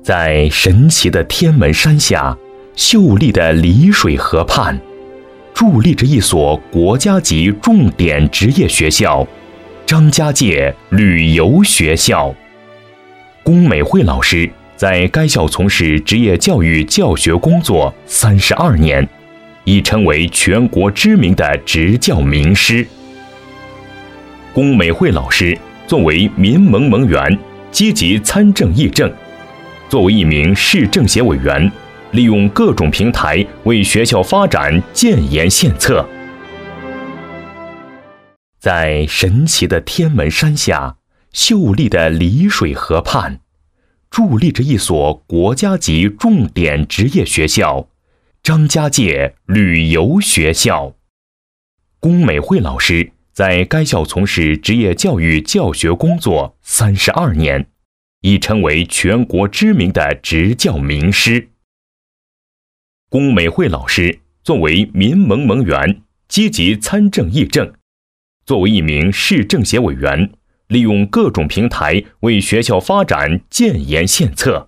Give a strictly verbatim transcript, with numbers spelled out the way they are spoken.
在神奇的天门山下，秀丽的丽水河畔，伫立着一所国家级重点职业学校——张家界旅游学校。龚美惠老师在该校从事职业教育教学工作三十二年，已成为全国知名的执教名师。龚美惠老师作为民盟盟员，积极参政议政；作为一名市政协委员，利用各种平台为学校发展建言献策。在神奇的天门山下，秀丽的丽水河畔，伫立着一所国家级重点职业学校——张家界旅游学校。龚美惠老师在该校从事职业教育教学工作三十二年，已成为全国知名的执教名师。龚美惠老师作为民盟盟员，积极参政议政；作为一名市政协委员，利用各种平台为学校发展建言献策。